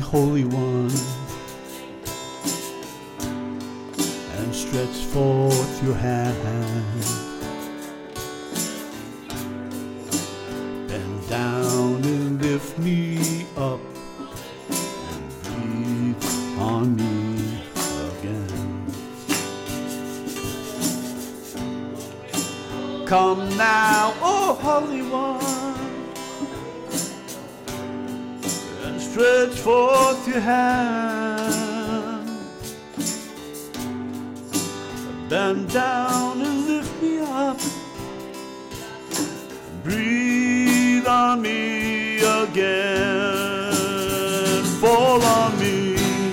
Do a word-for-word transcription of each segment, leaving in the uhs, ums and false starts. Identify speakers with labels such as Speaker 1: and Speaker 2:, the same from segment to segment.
Speaker 1: Holy One, and stretch forth your hand. Bend down and lift me up and breathe on me again. Come now, O Holy One, and stretch forth your hand. Bend down and lift me up. Breathe on me again. Fall on me,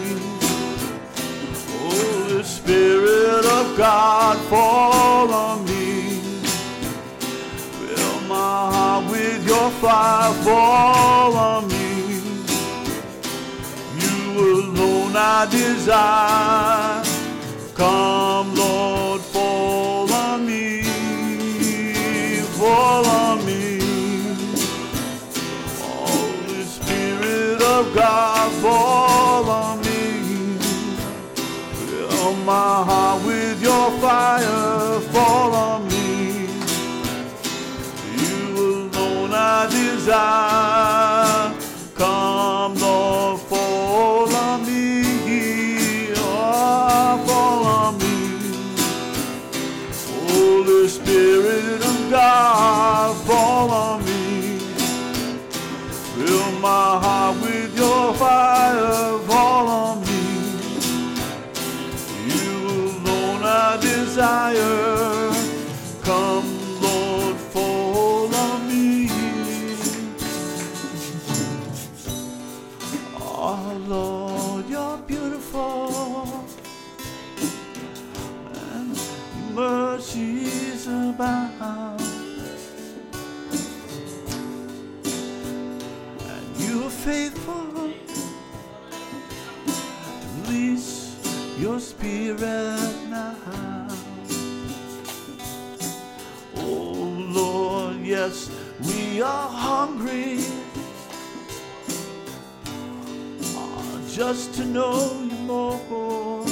Speaker 1: Holy Spirit of God, fall on me. Fill my heart with your fire, fall on me. You alone I desire. Come, Lord, fall on me, fall on me. Holy Spirit of God, fall on me. Fill my heart with your fire, fall on me. You alone I desire. Come, Lord, fall on me. Oh, fall on me. Holy Spirit of God, fall on me. Fill my heart with your fire, fall on me. You alone I desire. Come, Lord, fall on me. Oh, Lord, you're beautiful, and your mercies abound. And you are faithful to release your spirit now. Oh, Lord, yes, we are hungry just to know you more.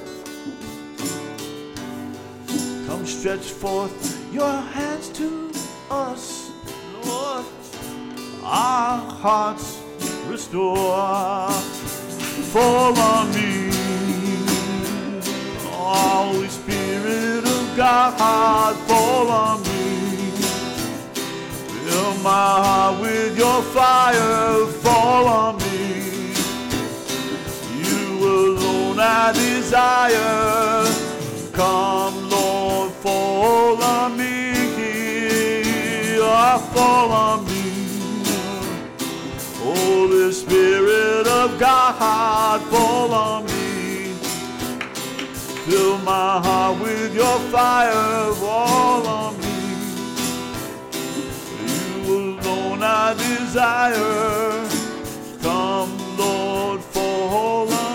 Speaker 1: Come stretch forth your hands to us, Lord. Our hearts restore. Fall on me, Holy Spirit of God, fall on me. Fill my heart with your fire, fall on me. Alone I desire. Come, Lord, fall on me. Oh, fall on me. Holy Spirit of God, fall on me. Fill my heart with your fire, fall on me. You alone I desire. Come, Lord, fall on me.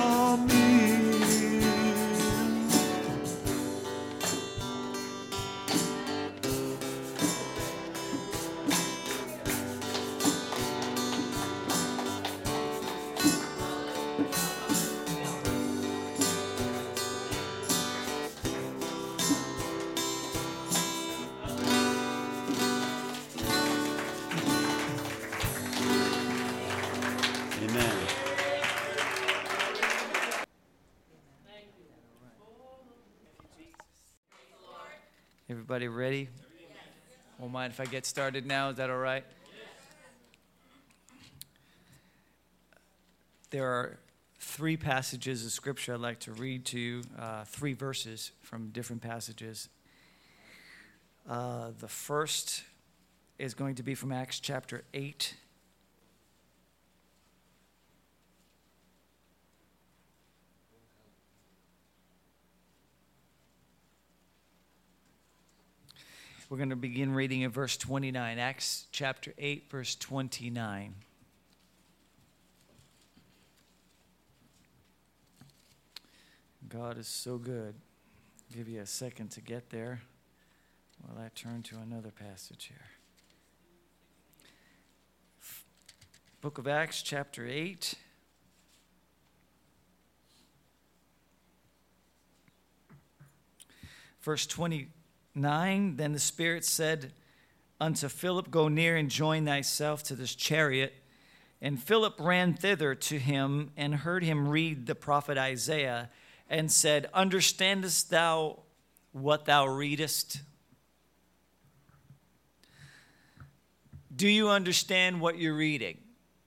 Speaker 2: Everybody ready? Won't mind if I get started now. Is that all right? There are three passages of Scripture I'd like to read to you, uh, three verses from different passages. Uh, the first is going to be from Acts chapter eight. We're going to begin reading in verse twenty-nine. Acts chapter eight, verse twenty-nine. God is so good. I'll give you a second to get there while I turn to another passage here. Book of Acts chapter eight, Verse twenty-nine, then the Spirit said unto Philip, go near and join thyself to this chariot. And Philip ran thither to him and heard him read the prophet Isaiah and said, understandest thou what thou readest? Do you understand what you're reading?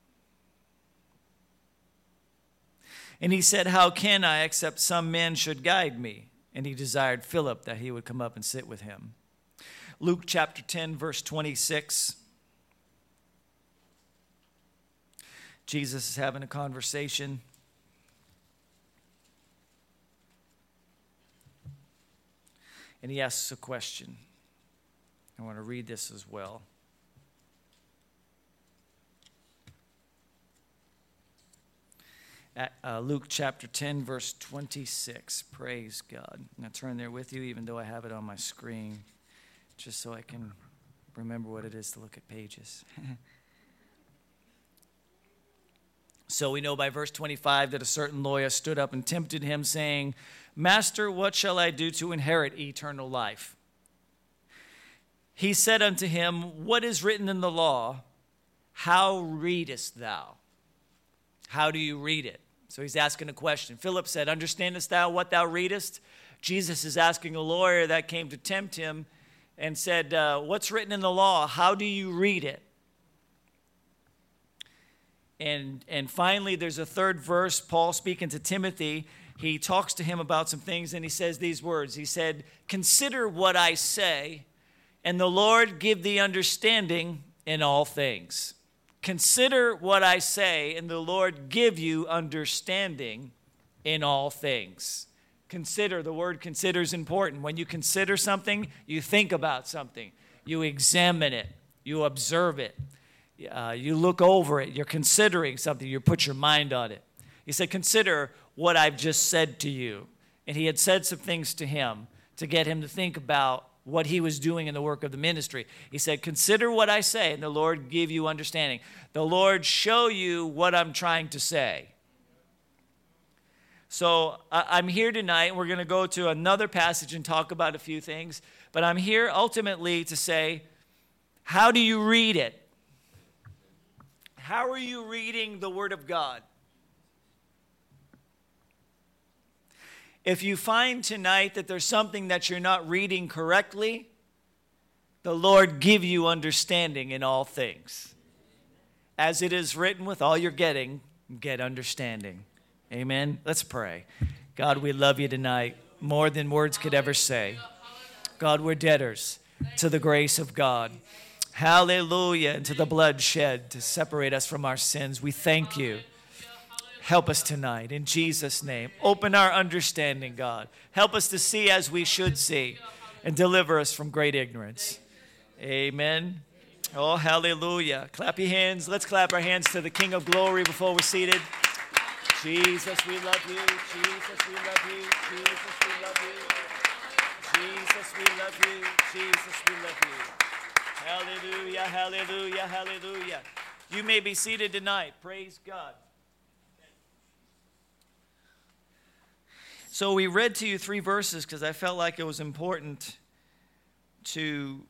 Speaker 2: And he said, how can I, except some man should guide me? And he desired Philip that he would come up and sit with him. Luke chapter ten, verse twenty-six. Jesus is having a conversation. And he asks a question. I want to read this as well. At, uh, Luke chapter ten, verse twenty-six. Praise God. I'm going to turn there with you, even though I have it on my screen, just so I can remember what it is to look at pages. So we know by verse twenty-five that a certain lawyer stood up and tempted him, saying, Master, what shall I do to inherit eternal life? He said unto him, what is written in the law? How readest thou? How do you read it? So he's asking a question. Philip said, understandest thou what thou readest? Jesus is asking a lawyer that came to tempt him and said, uh, what's written in the law? How do you read it? And, and finally, there's a third verse, Paul speaking to Timothy. He talks to him about some things, and he says these words. He said, consider what I say, and the Lord give thee understanding in all things. Consider what I say, and the Lord give you understanding in all things. Consider, the word consider is important. When you consider something, you think about something. You examine it. You observe it. Uh, you look over it. You're considering something. You put your mind on it. He said, consider what I've just said to you. And he had said some things to him to get him to think about what he was doing in the work of the ministry. He said, consider what I say, and the Lord give you understanding. The Lord show you what I'm trying to say. So I'm here tonight, and we're going to go to another passage and talk about a few things. But I'm here ultimately to say, how do you read it? How are you reading the Word of God? If you find tonight that there's something that you're not reading correctly, the Lord give you understanding in all things. As it is written, with all you're getting, get understanding. Amen. Let's pray. God, we love you tonight more than words could ever say. God, we're debtors to the grace of God. Hallelujah. And to the blood shed to separate us from our sins. We thank you. Help us tonight in Jesus' name. Open our understanding, God. Help us to see as we should see and deliver us from great ignorance. Amen. Oh, hallelujah. Clap your hands. Let's clap our hands to the King of Glory before we're seated. Jesus, we love you. Jesus, we love you. Jesus, we love you. Jesus, we love you. Jesus, we love you. Hallelujah, hallelujah, hallelujah. You may be seated tonight. Praise God. So we read to you three verses because I felt like it was important to,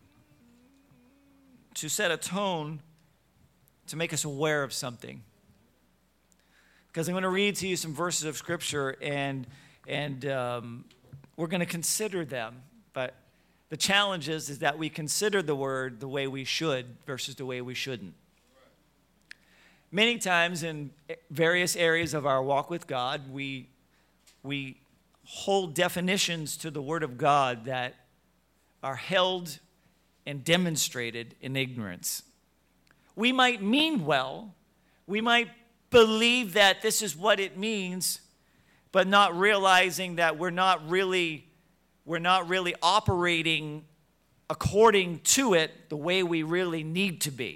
Speaker 2: to set a tone to make us aware of something. Because I'm going to read to you some verses of Scripture, and, and um, we're going to consider them. But the challenge is, is that we consider the Word the way we should versus the way we shouldn't. Many times in various areas of our walk with God, we We hold definitions to the Word of God that are held and demonstrated in ignorance. We might mean well. We might believe that this is what it means, but not realizing that we're not really, we're not really operating according to it the way we really need to be.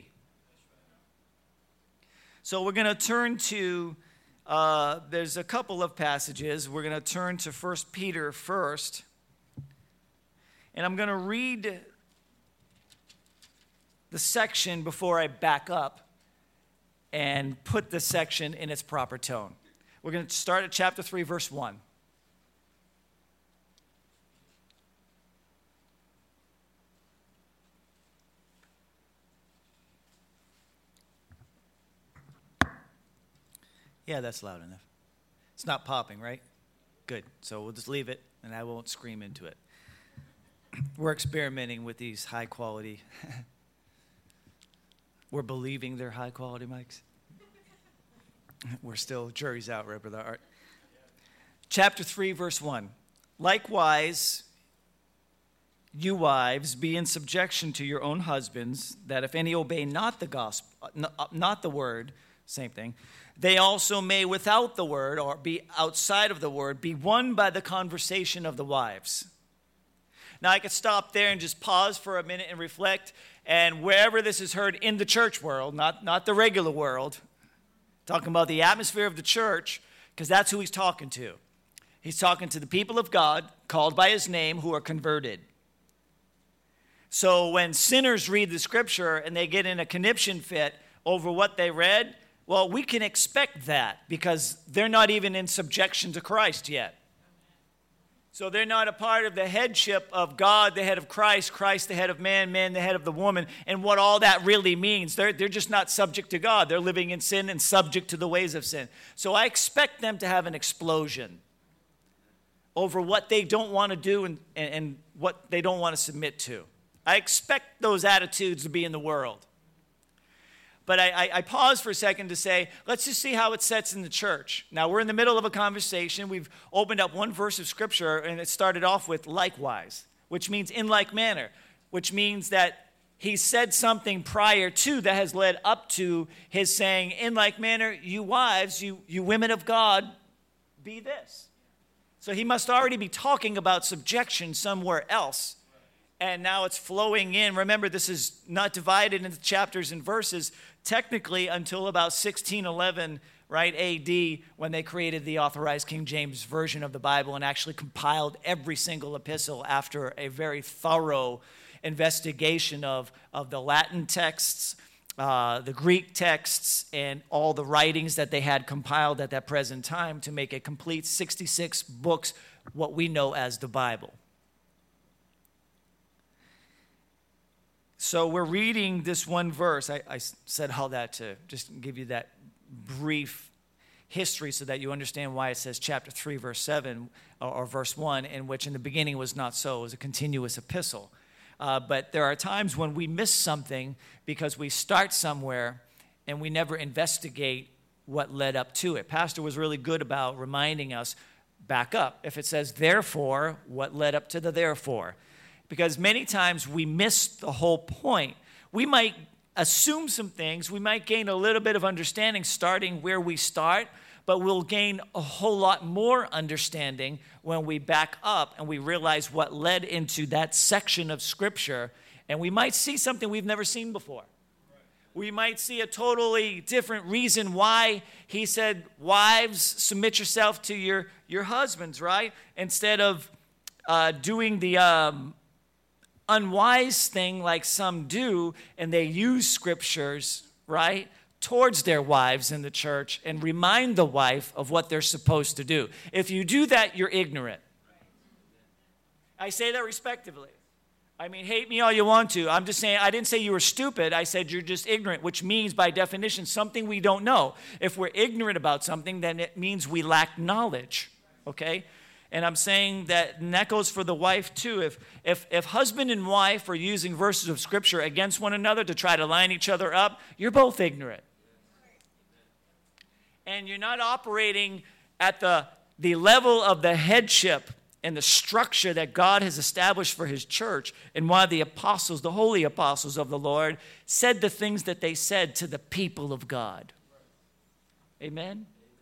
Speaker 2: So we're going to turn to Uh, there's a couple of passages. We're going to turn to First Peter first. And I'm going to read the section before I back up and put the section in its proper tone. We're going to start at chapter three, verse one. Yeah, that's loud enough. It's not popping, right? Good. So we'll just leave it, and I won't scream into it. We're experimenting with these high quality. We're believing they're high quality mics. We're still, jury's out, right, Brother Art? Chapter three, verse one. Likewise, you wives, be in subjection to your own husbands, that if any obey not the gospel, not the word, same thing, they also may without the word, or be outside of the word, be won by the conversation of the wives. Now, I could stop there and just pause for a minute and reflect, and wherever this is heard in the church world, not, not the regular world, talking about the atmosphere of the church, because that's who he's talking to. He's talking to the people of God, called by his name, who are converted. So when sinners read the scripture and they get in a conniption fit over what they read, well, we can expect that because they're not even in subjection to Christ yet. So they're not a part of the headship of God, the head of Christ, Christ, the head of man, man, the head of the woman, and what all that really means. They're, they're just not subject to God. They're living in sin and subject to the ways of sin. So I expect them to have an explosion over what they don't want to do and, and, and what they don't want to submit to. I expect those attitudes to be in the world. But I, I, I pause for a second to say, let's just see how it sets in the church. Now, we're in the middle of a conversation. We've opened up one verse of Scripture, and it started off with likewise, which means in like manner, which means that he said something prior to that has led up to his saying, in like manner, you wives, you, you women of God, be this. So he must already be talking about subjection somewhere else. And now it's flowing in. Remember, this is not divided into chapters and verses technically until about sixteen eleven, right, A D, when they created the Authorized King James Version of the Bible and actually compiled every single epistle after a very thorough investigation of, of the Latin texts, uh, the Greek texts, and all the writings that they had compiled at that present time to make a complete sixty-six books, what we know as the Bible. So we're reading this one verse. I, I said all that to just give you that brief history so that you understand why it says chapter three, verse seven, or, or verse one, in which in the beginning was not so. It was a continuous epistle. Uh, but there are times when we miss something because we start somewhere and we never investigate what led up to it. Pastor was really good about reminding us, back up. If it says therefore, what led up to the therefore? Because many times we miss the whole point. We might assume some things. We might gain a little bit of understanding starting where we start, but we'll gain a whole lot more understanding when we back up and we realize what led into that section of Scripture. And we might see something we've never seen before. We might see a totally different reason why he said, wives, submit yourself to your, your husbands, right? Instead of uh, doing the... Um, unwise thing like some do, and they use scriptures, right, towards their wives in the church and remind the wife of what they're supposed to do. If you do that, you're ignorant. I say that respectively. I mean, hate me all you want to. I'm just saying, I didn't say you were stupid. I said you're just ignorant, which means by definition something we don't know. If we're ignorant about something, then it means we lack knowledge, okay? And I'm saying that, and that goes for the wife too. If, if, if husband and wife are using verses of Scripture against one another to try to line each other up, you're both ignorant. And you're not operating at the, the level of the headship and the structure that God has established for his church, and why the apostles, the holy apostles of the Lord, said the things that they said to the people of God. Amen?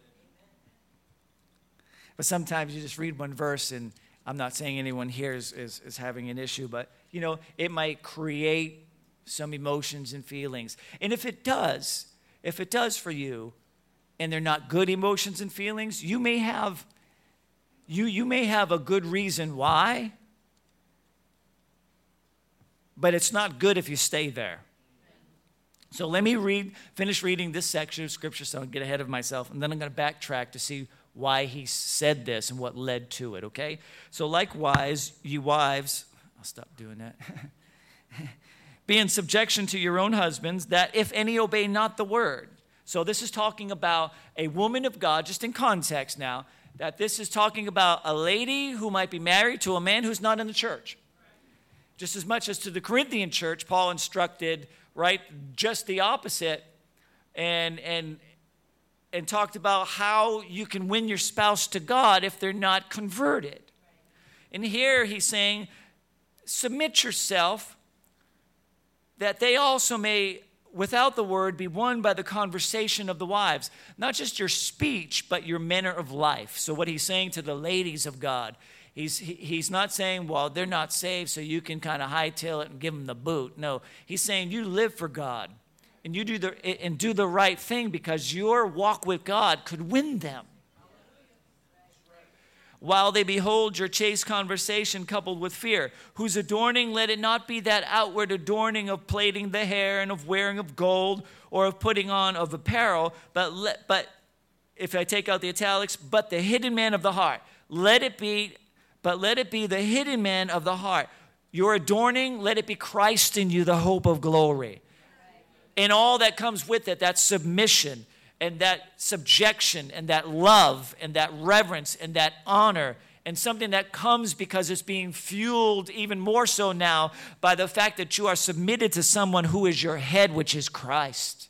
Speaker 2: But sometimes you just read one verse, and I'm not saying anyone here is, is, is having an issue, but, you know, it might create some emotions and feelings. And if it does, if it does for you, and they're not good emotions and feelings, you may have, you, you may have a good reason why, but it's not good if you stay there. So let me read, finish reading this section of Scripture so I don't get ahead of myself, and then I'm going to backtrack to see why he said this and what led to it, okay? So likewise, you wives, I'll stop doing that. Be in subjection to your own husbands, that if any obey not the word. So this is talking about a woman of God, just in context now, that this is talking about a lady who might be married to a man who's not in the church. Just as much as to the Corinthian church, Paul instructed, right, just the opposite, and and and talked about how you can win your spouse to God if they're not converted. And here he's saying, submit yourself that they also may, without the word, be won by the conversation of the wives. Not just your speech, but your manner of life. So what he's saying to the ladies of God, he's he, he's not saying, well, they're not saved, so you can kind of hightail it and give them the boot. No, he's saying you live for God, and you do the and do the right thing because your walk with God could win them. While they behold your chaste conversation coupled with fear, whose adorning, let it not be that outward adorning of plaiting the hair and of wearing of gold or of putting on of apparel, but let, but if I take out the italics, but the hidden man of the heart. Let it be, but let it be the hidden man of the heart. Your adorning, let it be Christ in you, the hope of glory. And all that comes with it, that submission, and that subjection, and that love, and that reverence, and that honor, and something that comes because it's being fueled even more so now by the fact that you are submitted to someone who is your head, which is Christ.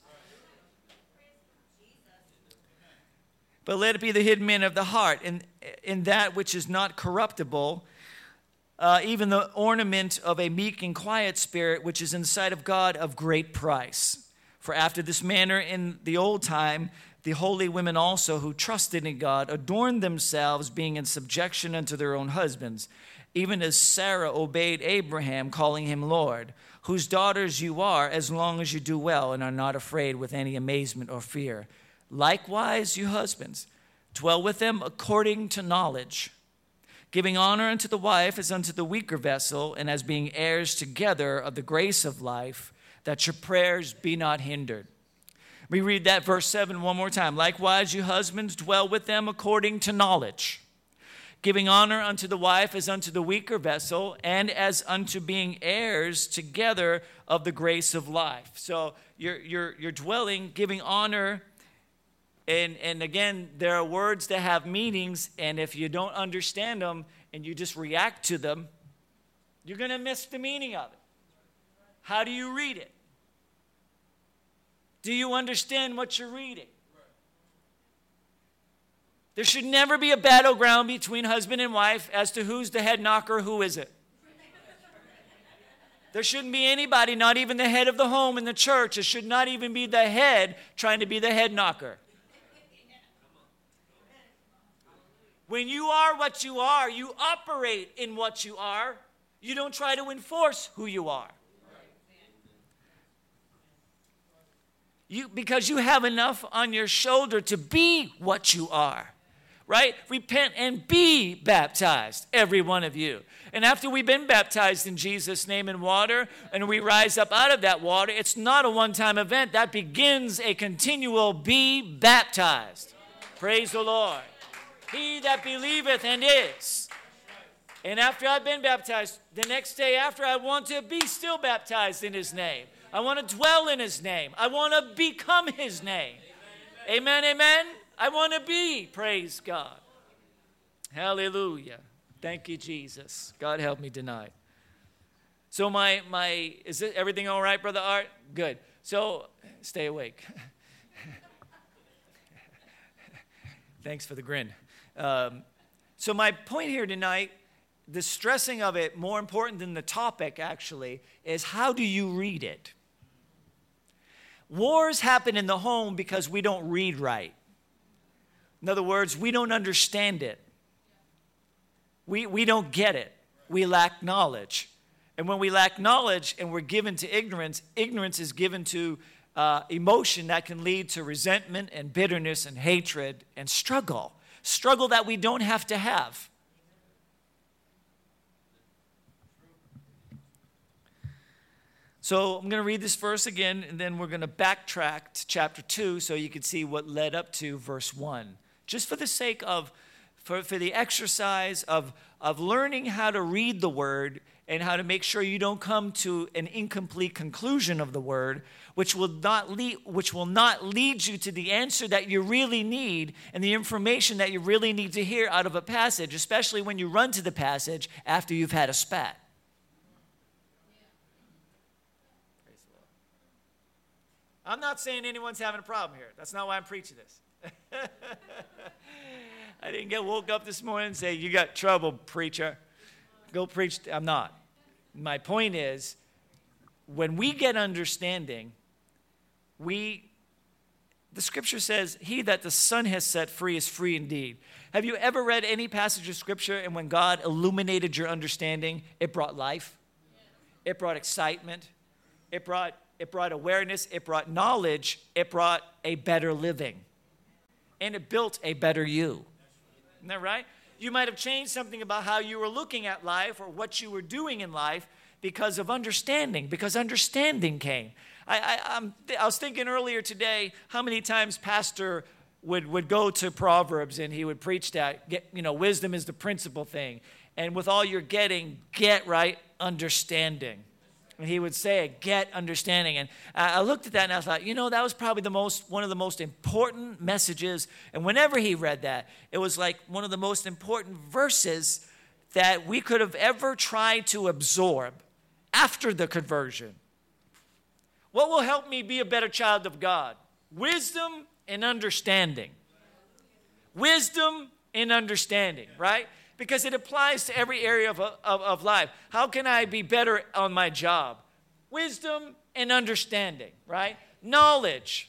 Speaker 2: But let it be the hidden man of the heart, in, in that which is not corruptible, uh, even the ornament of a meek and quiet spirit, which is in the sight of God of great price. For after this manner in the old time, the holy women also who trusted in God adorned themselves, being in subjection unto their own husbands, even as Sarah obeyed Abraham, calling him Lord, whose daughters you are, as long as you do well and are not afraid with any amazement or fear. Likewise, you husbands, dwell with them according to knowledge, giving honor unto the wife as unto the weaker vessel, and as being heirs together of the grace of life, that your prayers be not hindered. We read that verse seven one more time. Likewise, you husbands, dwell with them according to knowledge, giving honor unto the wife as unto the weaker vessel, and as unto being heirs together of the grace of life. So you're, you're, you're dwelling, giving honor, and, and again, there are words that have meanings, and if you don't understand them and you just react to them, you're going to miss the meaning of it. How do you read it? Do you understand what you're reading? There should never be a battleground between husband and wife as to who's the head knocker, who is it. There shouldn't be anybody, not even the head of the home in the church. It should not even be the head trying to be the head knocker. When you are what you are, you operate in what you are. You don't try to enforce who you are. You, because you have enough on your shoulder to be what you are, right? Repent and be baptized, every one of you. And after we've been baptized in Jesus' name in water, and we rise up out of that water, it's not a one-time event. That begins a continual be baptized. Praise the Lord. He that believeth and is. And after I've been baptized, the next day after, I want to be still baptized in his name. I want to dwell in his name. I want to become his name. Amen, amen. amen. I want to be. Praise God. Hallelujah. Thank you, Jesus. God help me tonight. So my, my is it everything all right, Brother Art? Good. So stay awake. Thanks for the grin. Um, so my point here tonight, the stressing of it, more important than the topic actually, is how do you read it? Wars happen in the home because we don't read right. In other words, we don't understand it. We, we don't get it. We lack knowledge. And when we lack knowledge and we're given to ignorance, ignorance is given to uh, emotion that can lead to resentment and bitterness and hatred and struggle. Struggle that we don't have to have. So I'm going to read this verse again, and then we're going to backtrack to chapter two so you can see what led up to verse one. Just for the sake of, for, for the exercise of, of learning how to read the word and how to make sure you don't come to an incomplete conclusion of the word, which will not lead, which will not lead you to the answer that you really need and the information that you really need to hear out of a passage, especially when you run to the passage after you've had a spat. I'm not saying anyone's having a problem here. That's not why I'm preaching this. I didn't get woke up this morning and say, you got trouble, preacher. Go preach. I'm not. My point is, when we get understanding, we, the scripture says, he that the Son has set free is free indeed. Have you ever read any passage of scripture and when God illuminated your understanding, it brought life? It brought excitement. It brought, it brought awareness. It brought knowledge. It brought a better living. And it built a better you. Isn't that right? You might have changed something about how you were looking at life or what you were doing in life because of understanding, because understanding came. I, I, I'm, I was thinking earlier today how many times Pastor would, would go to Proverbs and he would preach that, get, you know, wisdom is the principal thing. And with all you're getting, get right understanding. And he would say, get understanding. And I looked at that and I thought, you know, that was probably the most, one of the most important messages. And whenever he read that, it was like one of the most important verses that we could have ever tried to absorb after the conversion. What will help me be a better child of God? Wisdom and understanding. Wisdom and understanding, right? Because it applies to every area of, of, of life. How can I be better on my job? Wisdom and understanding, right? Knowledge,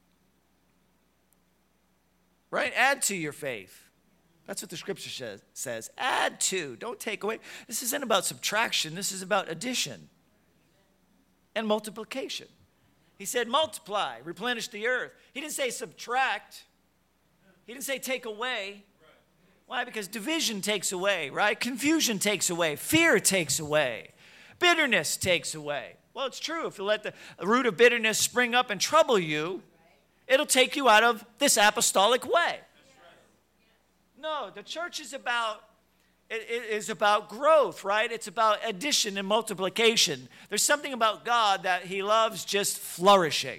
Speaker 2: right? Add to your faith. That's what the scripture says, says. Add to, don't take away. This isn't about subtraction. This is about addition and multiplication. He said multiply, replenish the earth. He didn't say subtract. He didn't say take away. Why? Because division takes away, right? Confusion takes away. Fear takes away. Bitterness takes away. Well, it's true. If you let the root of bitterness spring up and trouble you, it'll take you out of this apostolic way. No, the church is about, it is about growth, right? It's about addition and multiplication. There's something about God that he loves just flourishing.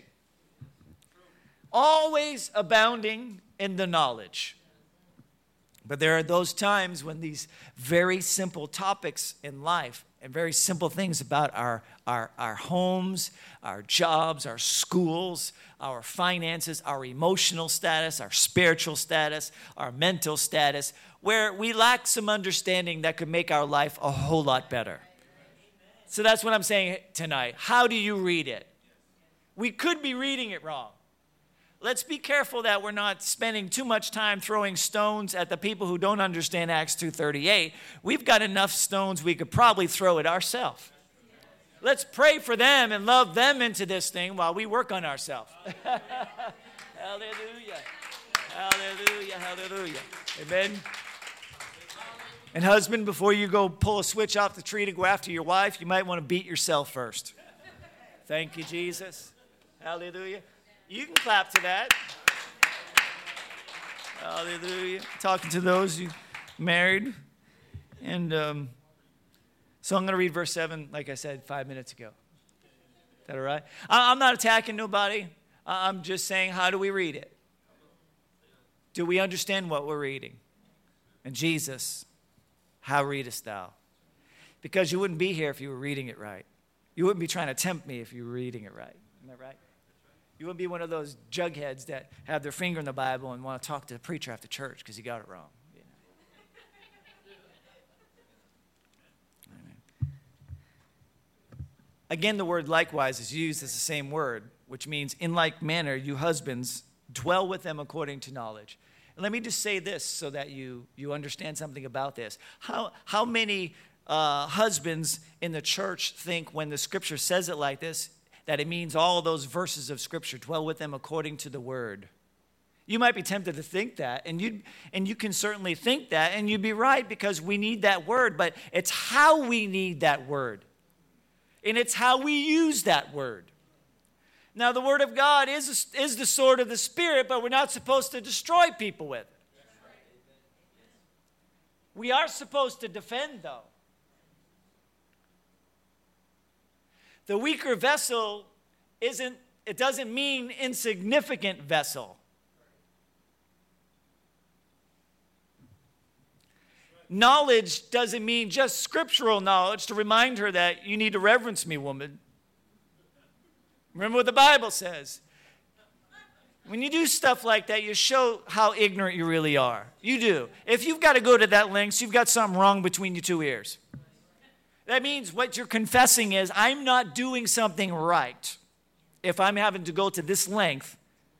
Speaker 2: Always abounding in the knowledge. But there are those times when these very simple topics in life and very simple things about our, our, our homes, our jobs, our schools, our finances, our emotional status, our spiritual status, our mental status, where we lack some understanding that could make our life a whole lot better. So that's what I'm saying tonight. How do you read it? We could be reading it wrong. Let's be careful that we're not spending too much time throwing stones at the people who don't understand Acts two thirty-eight. We've got enough stones we could probably throw at ourselves. Let's pray for them and love them into this thing while we work on ourselves. Hallelujah. Hallelujah. Hallelujah. Amen. And husband, before you go pull a switch off the tree to go after your wife, you might want to beat yourself first. Thank you, Jesus. Hallelujah. You can clap to that. Hallelujah. Talking to those who married. And um, so I'm going to read verse seven, like I said, five minutes ago. Is that all right? I'm not attacking nobody. I'm just saying, how do we read it? Do we understand what we're reading? And Jesus, how readest thou? Because you wouldn't be here if you were reading it right. You wouldn't be trying to tempt me if you were reading it right. Isn't that right? You wouldn't be one of those jugheads that have their finger in the Bible and want to talk to the preacher after church because he got it wrong. You know? Again, the word likewise is used as the same word, which means in like manner, you husbands, dwell with them according to knowledge. And let me just say this so that you, you understand something about this. How, how many uh, husbands in the church think when the scripture says it like this, that it means all of those verses of scripture, dwell with them according to the word? You might be tempted to think that, and you and you can certainly think that, and you'd be right because we need that word, but it's how we need that word. And it's how we use that word. Now, the word of God is, is the sword of the Spirit, but we're not supposed to destroy people with it. We are supposed to defend, though. The weaker vessel isn't, it doesn't mean insignificant vessel. Knowledge doesn't mean just scriptural knowledge to remind her that you need to reverence me, woman. Remember what the Bible says. When you do stuff like that, you show how ignorant you really are. You do. If you've got to go to that length, you've got something wrong between your two ears. That means what you're confessing is, I'm not doing something right if I'm having to go to this length.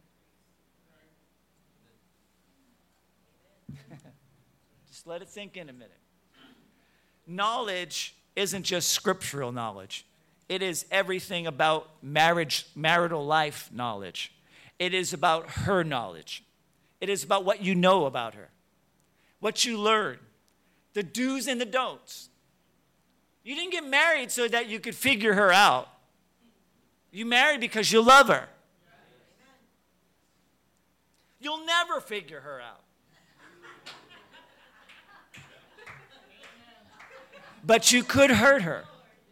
Speaker 2: Just let it sink in a minute. Knowledge isn't just scriptural knowledge. It is everything about marriage, marital life knowledge. It is about her knowledge. It is about what you know about her, what you learn, the do's and the don'ts. You didn't get married so that you could figure her out. You married because you love her. You'll never figure her out. But you could hurt her.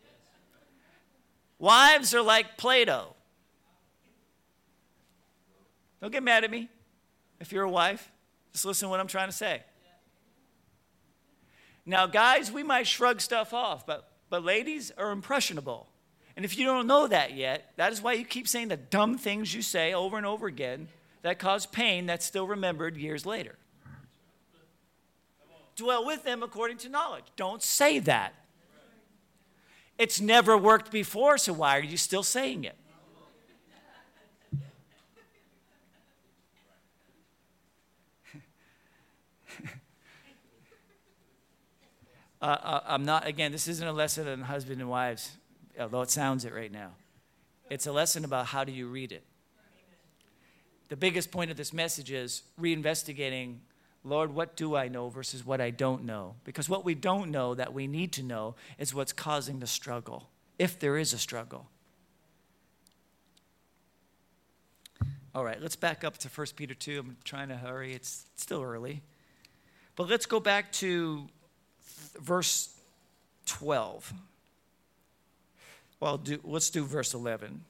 Speaker 2: Wives are like Play-Doh. Don't get mad at me if you're a wife. Just listen to what I'm trying to say. Now, guys, we might shrug stuff off, but, but ladies are impressionable. And if you don't know that yet, that is why you keep saying the dumb things you say over and over again that cause pain that's still remembered years later. Dwell with them according to knowledge. Don't say that. It's never worked before, so why are you still saying it? Uh, I'm not, again, this isn't a lesson on husband and wives, although it sounds it right now. It's a lesson about how do you read it. The biggest point of this message is reinvestigating, Lord, what do I know versus what I don't know? Because what we don't know that we need to know is what's causing the struggle, if there is a struggle. All right, let's back up to First Peter two. I'm trying to hurry. It's still early. But let's go back to verse twelve. Well, do, let's do verse eleven.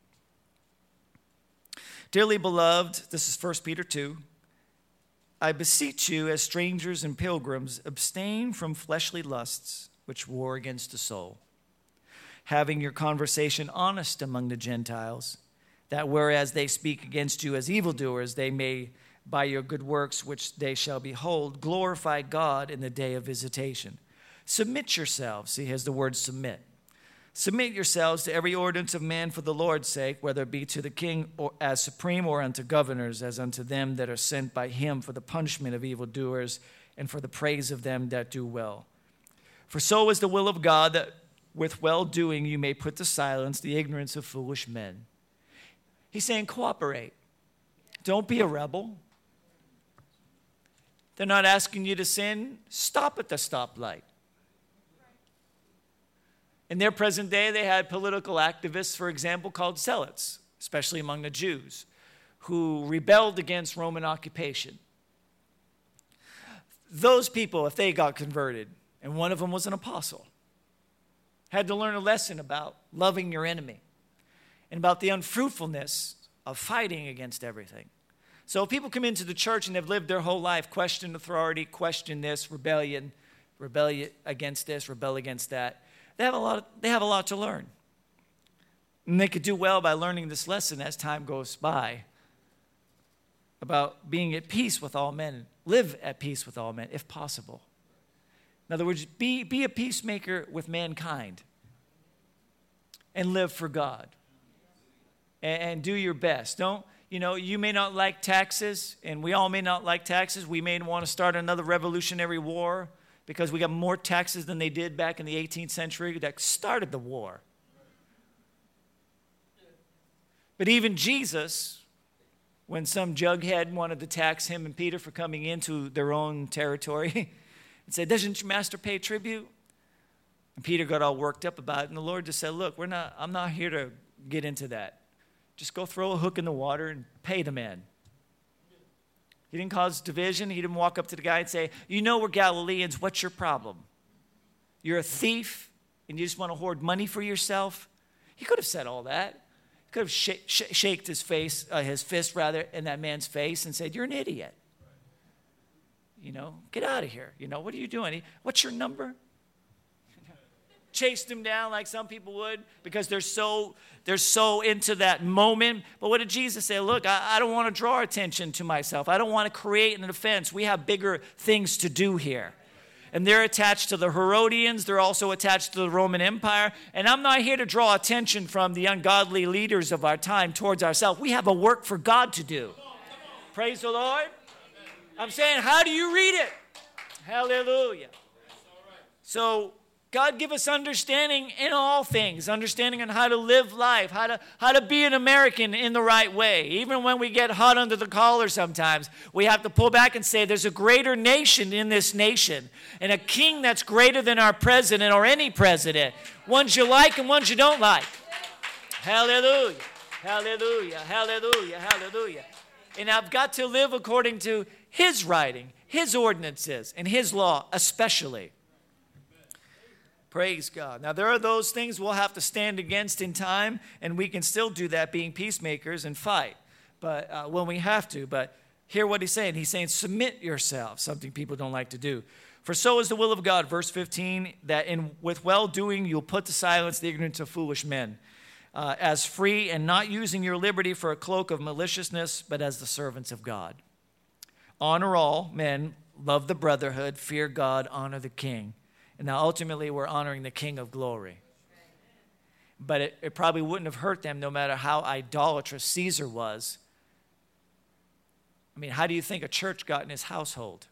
Speaker 2: Dearly beloved, this is First Peter two. I beseech you, as strangers and pilgrims, abstain from fleshly lusts which war against the soul, having your conversation honest among the Gentiles, that whereas they speak against you as evildoers, they may, by your good works which they shall behold, glorify God in the day of visitation. Submit yourselves. See, here's the word submit. Submit yourselves to every ordinance of man for the Lord's sake, whether it be to the king or as supreme, or unto governors as unto them that are sent by him for the punishment of evildoers and for the praise of them that do well. For so is the will of God, that with well-doing you may put to silence the ignorance of foolish men. He's saying cooperate. Don't be a rebel. They're not asking you to sin. Stop at the stoplight. In their present day, they had political activists, for example, called zealots, especially among the Jews, who rebelled against Roman occupation. Those people, if they got converted, and one of them was an apostle, had to learn a lesson about loving your enemy and about the unfruitfulness of fighting against everything. So if people come into the church and they've lived their whole life, question authority, question this, rebellion, rebel against this, rebel against that, They have a lot. Of, they have a lot to learn, and they could do well by learning this lesson as time goes by about being at peace with all men, live at peace with all men, if possible. In other words, be be a peacemaker with mankind, and live for God, and, and do your best. Don't you know? You may not like taxes, and we all may not like taxes. We may want to start another revolutionary war, because we got more taxes than they did back in the eighteenth century that started the war. But even Jesus, when some jughead wanted to tax him and Peter for coming into their own territory, and said, doesn't your master pay tribute? And Peter got all worked up about it, and the Lord just said, look, we're not, I'm not here to get into that. Just go throw a hook in the water and pay the man. He didn't cause division. He didn't walk up to the guy and say, you know we're Galileans. What's your problem? You're a thief and you just want to hoard money for yourself? He could have said all that. He could have sh- sh- shaked his face, uh, his fist rather, in that man's face and said, "You're an idiot. You know, get out of here. You know, what are you doing? What's your number?" Chased him down like some people would because they're so they're so into that moment. But what did Jesus say? Look, I, I don't want to draw attention to myself. I don't want to create an offense. We have bigger things to do here. And they're attached to the Herodians. They're also attached to the Roman Empire. And I'm not here to draw attention from the ungodly leaders of our time towards ourselves. We have a work for God to do. Praise the Lord. I'm saying, how do you read it? Hallelujah. So God give us understanding in all things, understanding on how to live life, how to how to be an American in the right way. Even when we get hot under the collar sometimes, we have to pull back and say there's a greater nation in this nation and a king that's greater than our president or any president. Ones you like and ones you don't like. Hallelujah, hallelujah, hallelujah, hallelujah. And I've got to live according to his writing, his ordinances, and his law especially. Praise God. Now, there are those things we'll have to stand against in time, and we can still do that being peacemakers and fight but uh, when we have to. But hear what he's saying. He's saying, submit yourself, something people don't like to do. For so is the will of God, verse fifteen, that in with well-doing you'll put to silence the ignorance of foolish men, uh, as free and not using your liberty for a cloak of maliciousness, but as the servants of God. Honor all men, love the brotherhood, fear God, honor the king. And now ultimately we're honoring the King of glory. But it, it probably wouldn't have hurt them no matter how idolatrous Caesar was. I mean, how do you think a church got in his household?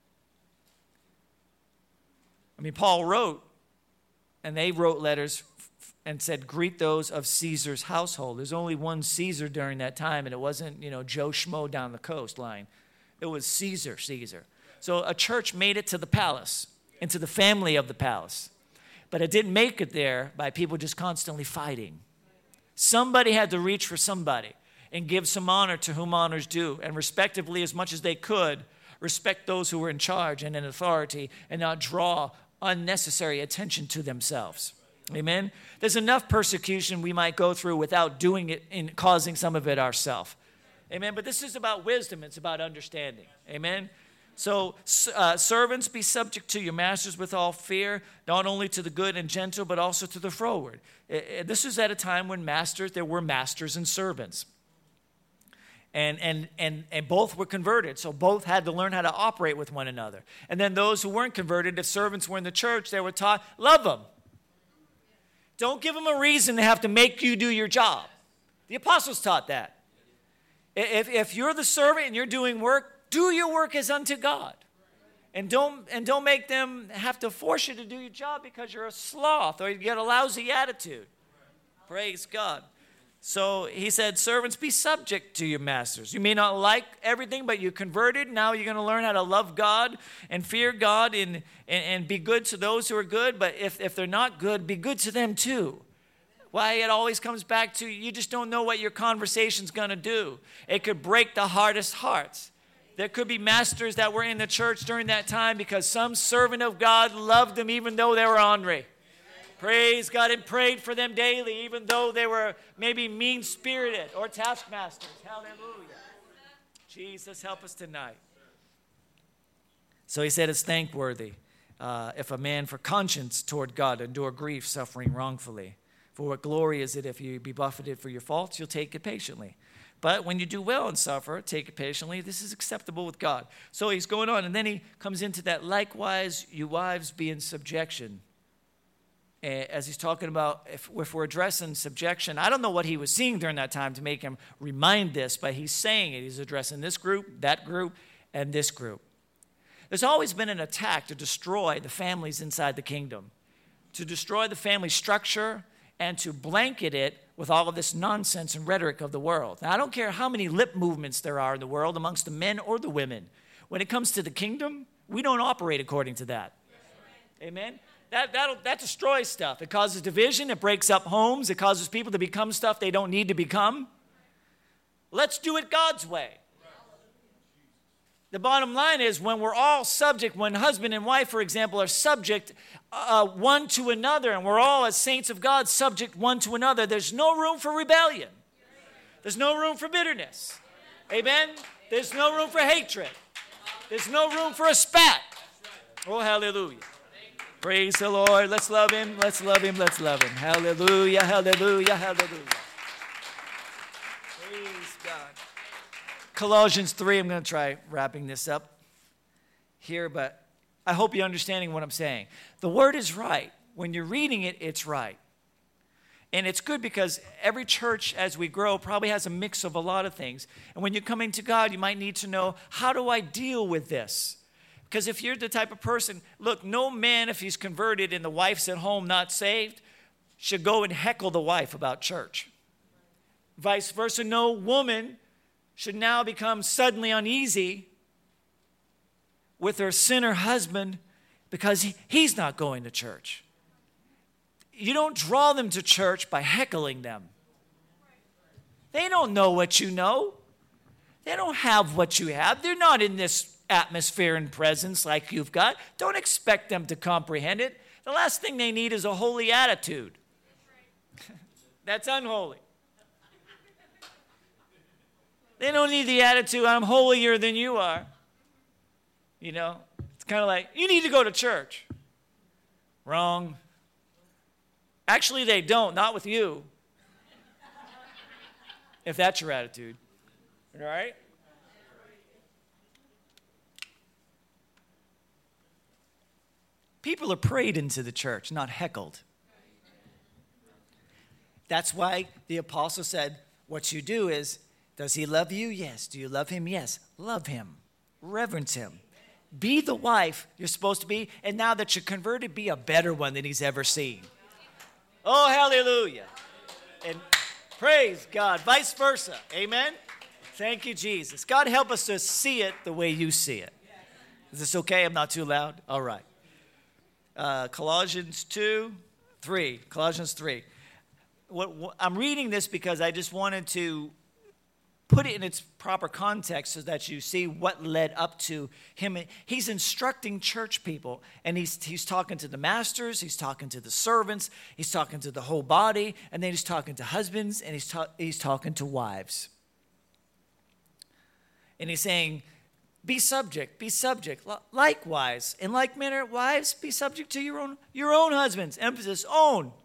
Speaker 2: I mean, Paul wrote, and they wrote letters and said, greet those of Caesar's household. There's only one Caesar during that time, and it wasn't, you know, Joe Schmo down the coastline. It was Caesar, Caesar. So a church made it to the palace, into the family of the palace. But it didn't make it there by people just constantly fighting. Somebody had to reach for somebody and give some honor to whom honors due, and respectively, as much as they could, respect those who were in charge and in authority and not draw unnecessary attention to themselves. Amen? There's enough persecution we might go through without doing it and causing some of it ourselves. Amen? But this is about wisdom. It's about understanding. Amen? So, uh, servants, be subject to your masters with all fear, not only to the good and gentle, but also to the froward. Uh, this is at a time when masters, there were masters and servants. And, and, and, and both were converted, so both had to learn how to operate with one another. And then those who weren't converted, if servants were in the church, they were taught, love them. Don't give them a reason to have to make you do your job. The apostles taught that. If, if you're the servant and you're doing work, do your work as unto God. And don't, and don't make them have to force you to do your job because you're a sloth or you get a lousy attitude. Praise God. So he said, servants, be subject to your masters. You may not like everything, but you converted. Now you're going to learn how to love God and fear God and, and, and be good to those who are good. But if, if they're not good, be good to them too. Why it always comes back to you just don't know what your conversation's going to do. It could break the hardest hearts. There could be masters that were in the church during that time because some servant of God loved them even though they were ornery. Praise God, and prayed for them daily even though they were maybe mean-spirited or taskmasters. Hallelujah. Jesus, help us tonight. So he said it's thankworthy uh, if a man for conscience toward God endure grief, suffering wrongfully. For what glory is it if you be buffeted for your faults, you'll take it patiently. But when you do well and suffer, take it patiently. This is acceptable with God. So he's going on, and then he comes into that, likewise, you wives be in subjection. As he's talking about, if, if we're addressing subjection, I don't know what he was seeing during that time to make him remind this, but he's saying it. He's addressing this group, that group, and this group. There's always been an attack to destroy the families inside the kingdom, to destroy the family structure, and to blanket it with all of this nonsense and rhetoric of the world. Now, I don't care how many lip movements there are in the world amongst the men or the women. When it comes to the kingdom, we don't operate according to that. Amen? That, that'll, that destroys stuff. It causes division. It breaks up homes. It causes people to become stuff they don't need to become. Let's do it God's way. The bottom line is when we're all subject, when husband and wife, for example, are subject uh, one to another, and we're all as saints of God subject one to another, there's no room for rebellion. There's no room for bitterness. Amen? There's no room for hatred. There's no room for a spat. Oh, hallelujah. Praise the Lord. Let's love him. Let's love him. Let's love him. Hallelujah. Hallelujah. Hallelujah. Praise God. Colossians three, I'm going to try wrapping this up here, but I hope you're understanding what I'm saying. The word is right. When you're reading it, it's right. And it's good because every church, as we grow, probably has a mix of a lot of things. And when you're coming to God, you might need to know, how do I deal with this? Because if you're the type of person, look, no man, if he's converted and the wife's at home not saved, should go and heckle the wife about church. Vice versa, no woman should now become suddenly uneasy with her sinner husband because he, he's not going to church. You don't draw them to church by heckling them. They don't know what you know. They don't have what you have. They're not in this atmosphere and presence like you've got. Don't expect them to comprehend it. The last thing they need is a holy attitude. That's unholy. They don't need the attitude, I'm holier than you are. You know, it's kind of like, you need to go to church. Wrong. Actually, they don't, not with you. If that's your attitude. All right? People are prayed into the church, not heckled. That's why the apostle said, what you do is, does he love you? Yes. Do you love him? Yes. Love him. Reverence him. Be the wife you're supposed to be, and now that you're converted, be a better one than he's ever seen. Oh, hallelujah. And praise God. Vice versa. Amen? Thank you, Jesus. God, help us to see it the way you see it. Is this okay? I'm not too loud? All right. Uh, Colossians two, three. Colossians three. What, what, I'm reading this because I just wanted to put it in its proper context so that you see what led up to him. He's instructing church people, and he's, he's talking to the masters, he's talking to the servants, he's talking to the whole body, and then he's talking to husbands, and he's, ta- he's talking to wives. And he's saying, be subject, be subject. Likewise, in like manner, wives, be subject to your own, your own husbands. Emphasis, own.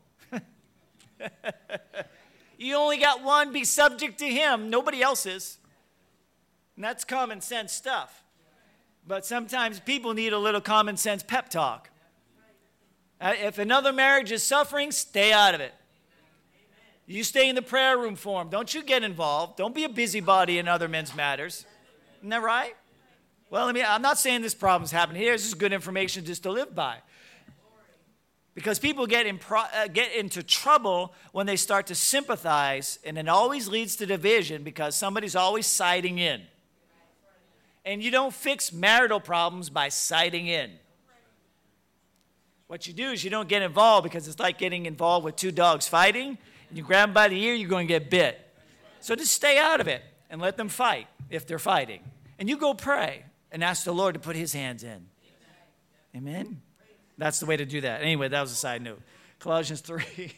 Speaker 2: You only got one, be subject to him. Nobody else is. And that's common sense stuff. But sometimes people need a little common sense pep talk. Uh, if another marriage is suffering, stay out of it. You stay in the prayer room for them. Don't you get involved. Don't be a busybody in other men's matters. Isn't that right? Well, I mean, I'm not saying this problem's happening here. This is good information just to live by. Because people get, in pro, uh, get into trouble when they start to sympathize, and it always leads to division because somebody's always siding in. And you don't fix marital problems by siding in. What you do is you don't get involved because it's like getting involved with two dogs fighting, and you grab them by the ear, you're going to get bit. So just stay out of it and let them fight if they're fighting. And you go pray and ask the Lord to put his hands in. Amen? That's the way to do that. Anyway, that was a side note. Colossians three.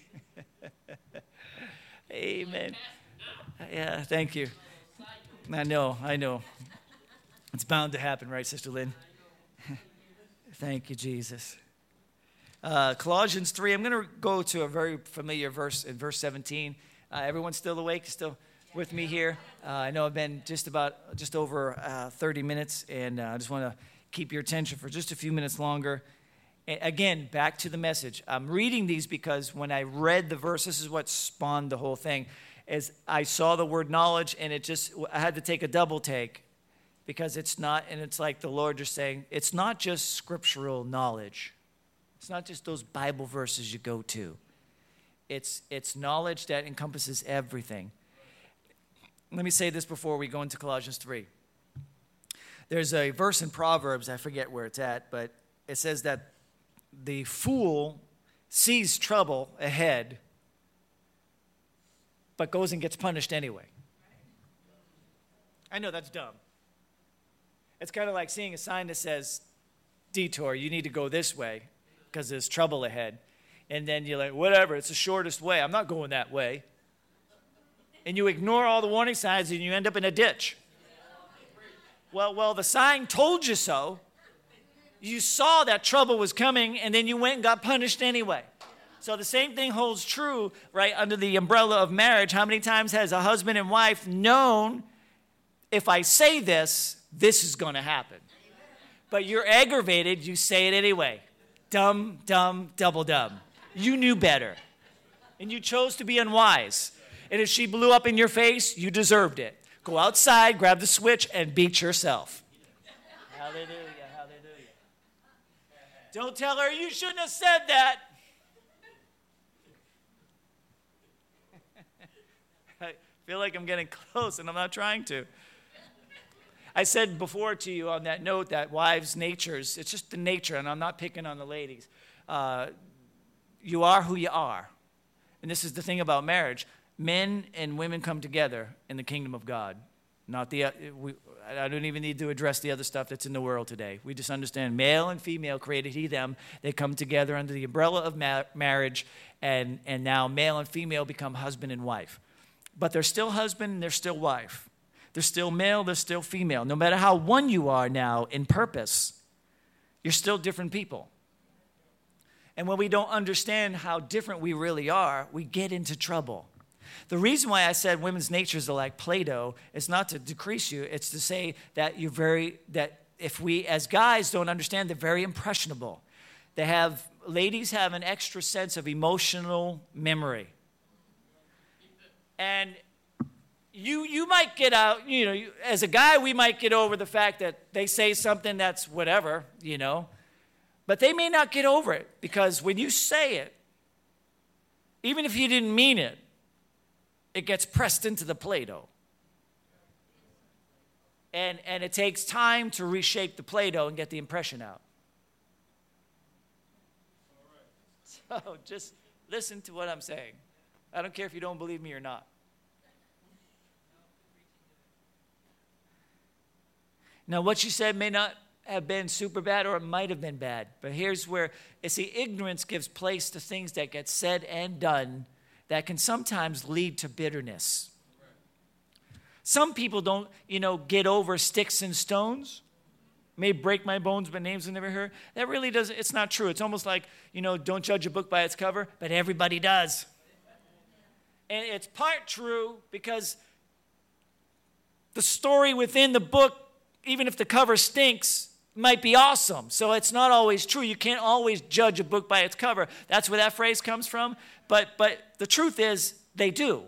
Speaker 2: Amen. Yeah, thank you. I know, I know. It's bound to happen, right, Sister Lynn? Thank you, Jesus. Uh, Colossians three, I'm going to go to a very familiar verse in verse seventeen. Uh, everyone's still awake, still with me here? Uh, I know I've been just about, just over uh, thirty minutes, and uh, I just want to keep your attention for just a few minutes longer. Again, back to the message. I'm reading these because when I read the verse, this is what spawned the whole thing, is I saw the word knowledge, and it just, I had to take a double take because it's not, and it's like the Lord just saying, it's not just scriptural knowledge. It's not just those Bible verses you go to. It's, it's knowledge that encompasses everything. Let me say this before we go into Colossians three. There's a verse in Proverbs, I forget where it's at, but it says that the fool sees trouble ahead, but goes and gets punished anyway. I know that's dumb. It's kind of like seeing a sign that says, detour, you need to go this way because there's trouble ahead. And then you're like, whatever, it's the shortest way. I'm not going that way. And you ignore all the warning signs and you end up in a ditch. Well, well, the sign told you so. You saw that trouble was coming, and then you went and got punished anyway. So the same thing holds true, right, under the umbrella of marriage. How many times has a husband and wife known, if I say this, this is going to happen? But you're aggravated, you say it anyway. Dumb, dumb, double dumb. You knew better. And you chose to be unwise. And if she blew up in your face, you deserved it. Go outside, grab the switch, and beat yourself. Hallelujah, hallelujah. Don't tell her you shouldn't have said that. I feel like I'm getting close, and I'm not trying to. I said before to you on that note that wives' natures, it's just the nature, and I'm not picking on the ladies. Uh, you are who you are. And this is the thing about marriage. Men and women come together in the kingdom of God. Not the. Uh, we, I don't even need to address the other stuff that's in the world today. We just understand male and female created he, them. They come together under the umbrella of ma- marriage, and, and now male and female become husband and wife. But they're still husband and they're still wife. They're still male, they're still female. No matter how one you are now in purpose, you're still different people. And when we don't understand how different we really are, we get into trouble. The reason why I said women's natures are like Play-Doh is not to decrease you. It's to say that you're very, that if we as guys don't understand, they're very impressionable. They have, ladies have an extra sense of emotional memory. And you you might get out, you know, you, as a guy, we might get over the fact that they say something that's whatever, you know. But they may not get over it because when you say it, even if you didn't mean it, it gets pressed into the Play-Doh. And, and it takes time to reshape the Play-Doh and get the impression out. So just listen to what I'm saying. I don't care if you don't believe me or not. Now, what you said may not have been super bad, or it might have been bad. But here's where, you see, ignorance gives place to things that get said and done that can sometimes lead to bitterness. Some people don't, you know, get over sticks and stones. May break my bones, but names I never heard. That really doesn't, it's not true. It's almost like, you know, don't judge a book by its cover, but everybody does. And it's part true because the story within the book, even if the cover stinks, might be awesome. So it's not always true. You can't always judge a book by its cover. That's where that phrase comes from. But but the truth is, they do.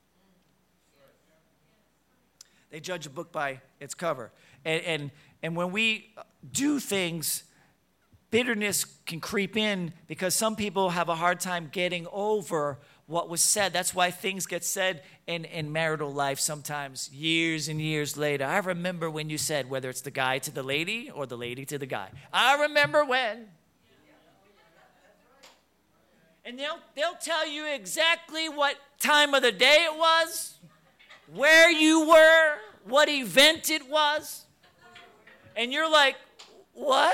Speaker 2: They judge a book by its cover. And and, and when we do things, bitterness can creep in because some people have a hard time getting over what was said. That's why things get said in, in marital life sometimes years and years later. I remember when you said, whether it's the guy to the lady or the lady to the guy. I remember when. And they'll, they'll tell you exactly what time of the day it was, where you were, what event it was. And you're like, what?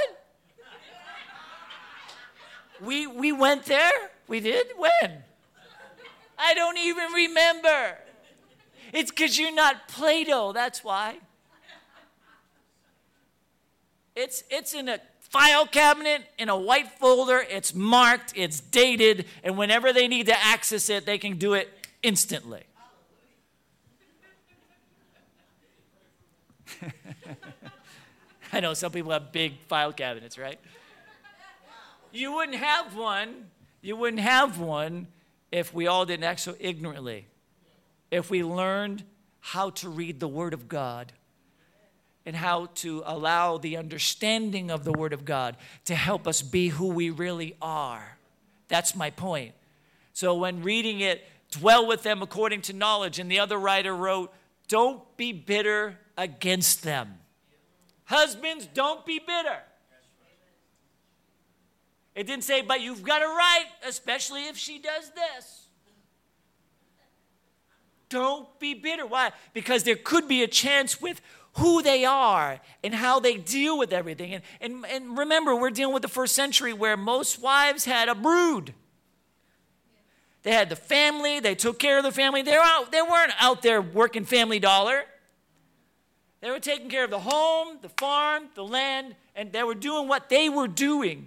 Speaker 2: We, we went there? We did? When? I don't even remember. It's because you're not Play-Doh, that's why. It's, it's in a file cabinet, in a white folder, it's marked, it's dated, and whenever they need to access it, they can do it instantly. I know some people have big file cabinets, right? You wouldn't have one, you wouldn't have one if we all didn't act so ignorantly, if we learned how to read the Word of God and how to allow the understanding of the Word of God to help us be who we really are. That's my point. So when reading it, dwell with them according to knowledge. And the other writer wrote, don't be bitter against them. Husbands, don't be bitter. It didn't say, but you've got it right, especially if she does this. Don't be bitter. Why? Because there could be a chance with who they are and how they deal with everything. And, and, and remember, we're dealing with the first century where most wives had a brood. They had the family. They took care of the family. They're out, they weren't out there working Family Dollar. They were taking care of the home, the farm, the land, and they were doing what they were doing.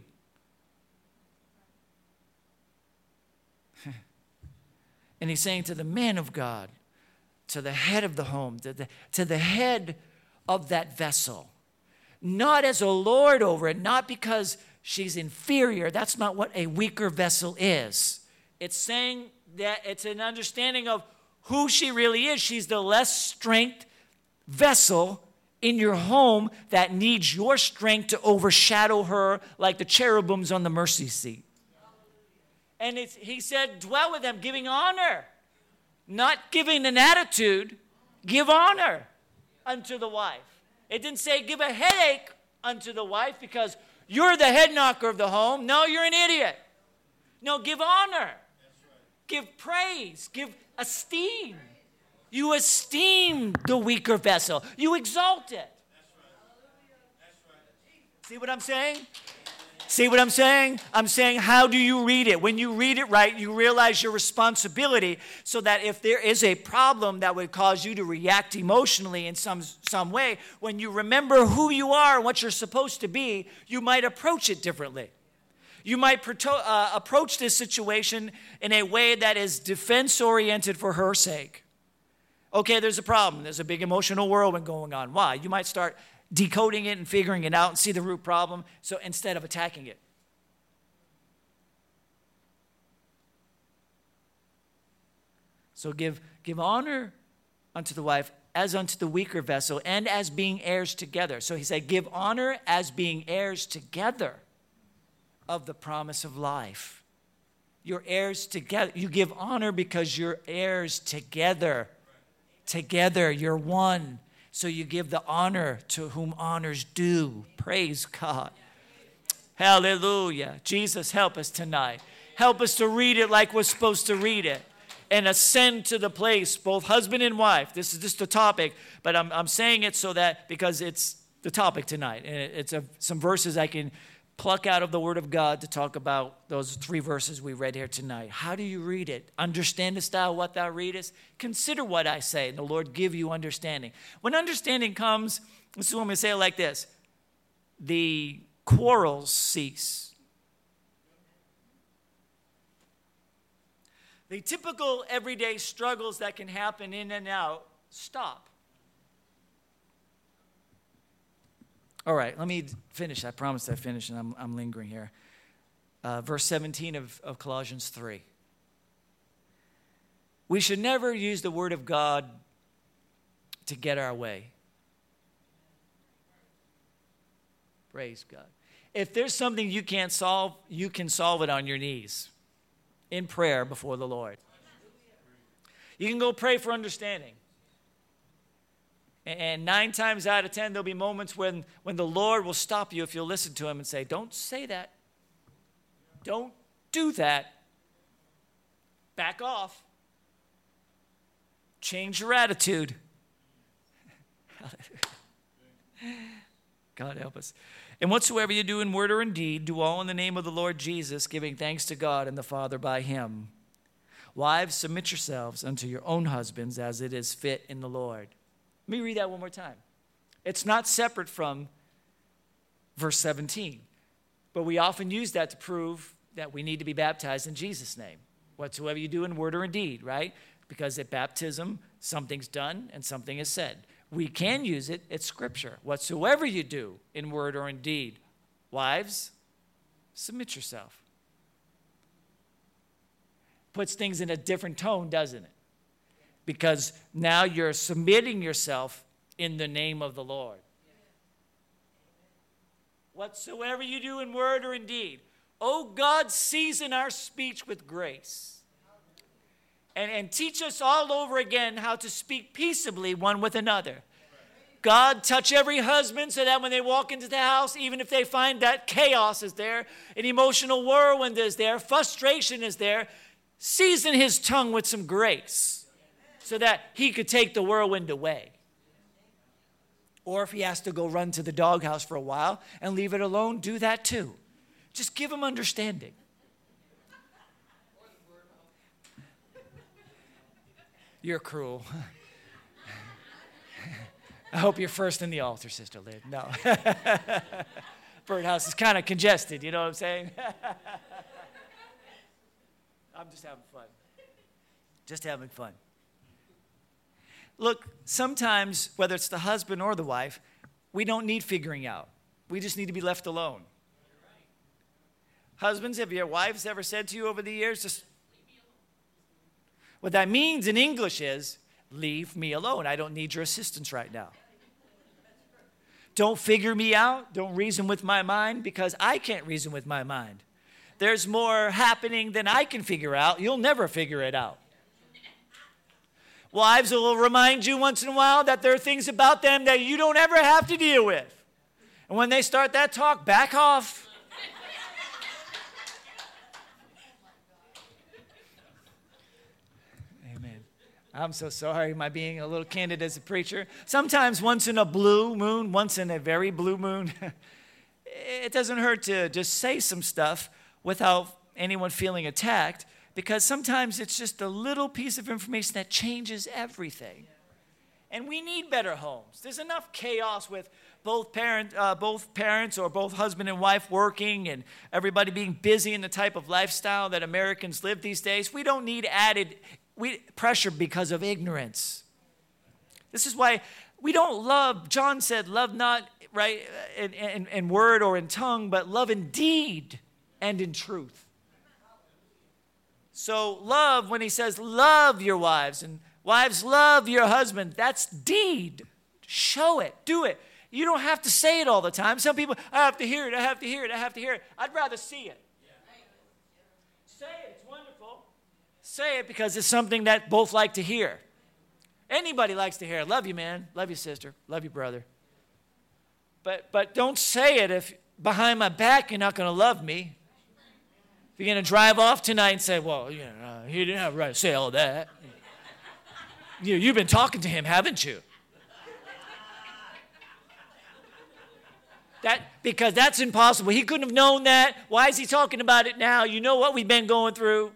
Speaker 2: And he's saying to the man of God, to the head of the home, to the, to the head of that vessel, not as a lord over it, not because she's inferior. That's not what a weaker vessel is. It's saying that it's an understanding of who she really is. She's the less strength vessel in your home that needs your strength to overshadow her like the cherubims on the mercy seat. And it's, he said, dwell with them, giving honor. Not giving an attitude, give honor unto the wife. It didn't say give a headache unto the wife because you're the head knocker of the home. No, you're an idiot. No, give honor. Give praise. Give esteem. You esteem the weaker vessel. You exalt it. See what I'm saying? See what I'm saying? I'm saying, how do you read it? When you read it right, you realize your responsibility so that if there is a problem that would cause you to react emotionally in some, some way, when you remember who you are and what you're supposed to be, you might approach it differently. You might proto- uh, approach this situation in a way that is defense-oriented for her sake. Okay, there's a problem. There's a big emotional whirlwind going on. Why? You might start decoding it and figuring it out and see the root problem, so instead of attacking it. So give, give honor unto the wife as unto the weaker vessel and as being heirs together. So he said, give honor as being heirs together of the promise of life. You're heirs together. You give honor because you're heirs together. Together, you're one. So you give the honor to whom honors due. Praise God. Hallelujah. Jesus, help us tonight. Help us to read it like we're supposed to read it and ascend to the place, both husband and wife. This is just the topic, but I'm, I'm saying it so that because it's the topic tonight. And it's a, some verses I can pluck out of the Word of God to talk about those three verses we read here tonight. How do you read it? Understand the style what thou readest. Consider what I say, and the Lord give you understanding. When understanding comes, this is when we say it like this: the quarrels cease. The typical everyday struggles that can happen in and out stop. All right, let me finish. I promised I'd finish, and I'm, I'm lingering here. Uh, verse seventeen of, of Colossians three. We should never use the word of God to get our way. Praise God. If there's something you can't solve, you can solve it on your knees in prayer before the Lord. You can go pray for understanding. And nine times out of ten, there'll be moments when, when the Lord will stop you if you'll listen to him and say, don't say that. Don't do that. Back off. Change your attitude. God help us. And whatsoever you do in word or in deed, do all in the name of the Lord Jesus, giving thanks to God and the Father by him. Wives, submit yourselves unto your own husbands as it is fit in the Lord. Let me read that one more time. It's not separate from verse seventeen, but we often use that to prove that we need to be baptized in Jesus' name. Whatsoever you do in word or in deed, right? Because at baptism, something's done and something is said. We can use it, it's scripture. Whatsoever you do in word or in deed, wives, submit yourself. Puts things in a different tone, doesn't it? Because now you're submitting yourself in the name of the Lord. Whatsoever you do in word or in deed. Oh God, season our speech with grace. And, and teach us all over again how to speak peaceably one with another. God, touch every husband so that when they walk into the house, even if they find that chaos is there, an emotional whirlwind is there, frustration is there, season his tongue with some grace, so that he could take the whirlwind away. Or if he has to go run to the doghouse for a while and leave it alone, do that too. Just give him understanding. You're cruel. I hope you're first in the altar, Sister Lynn. No. Birdhouse is kind of congested, you know what I'm saying? I'm just having fun. Just having fun. Look, sometimes, whether it's the husband or the wife, we don't need figuring out. We just need to be left alone. Husbands, have your wives ever said to you over the years, just, what that means in English is, leave me alone. I don't need your assistance right now. Don't figure me out. Don't reason with my mind, because I can't reason with my mind. There's more happening than I can figure out. You'll never figure it out. Wives will remind you once in a while that there are things about them that you don't ever have to deal with. And when they start that talk, back off. Amen. I'm so sorry. Am I being a little candid as a preacher? Sometimes once in a blue moon, once in a very blue moon, it doesn't hurt to just say some stuff without anyone feeling attacked. Because sometimes it's just a little piece of information that changes everything. And we need better homes. There's enough chaos with both parent, uh, both parents or both husband and wife working and everybody being busy in the type of lifestyle that Americans live these days. We don't need added we, pressure because of ignorance. This is why we don't love, John said, love not right in, in, in word or in tongue, but love in deed and in truth. So love, when he says love your wives, and wives love your husband, that's deed. Show it. Do it. You don't have to say it all the time. Some people, I have to hear it, I have to hear it, I have to hear it. I'd rather see it. Say it. It's wonderful. Say it because it's something that both like to hear. Anybody likes to hear it. Love you, man. Love you, sister. Love you, brother. But, but don't say it if behind my back you're not going to love me. If you're going to drive off tonight and say, well, you know, he didn't have a right to say all that. You know, you've been talking to him, haven't you? That, because that's impossible. He couldn't have known that. Why is he talking about it now? You know what we've been going through.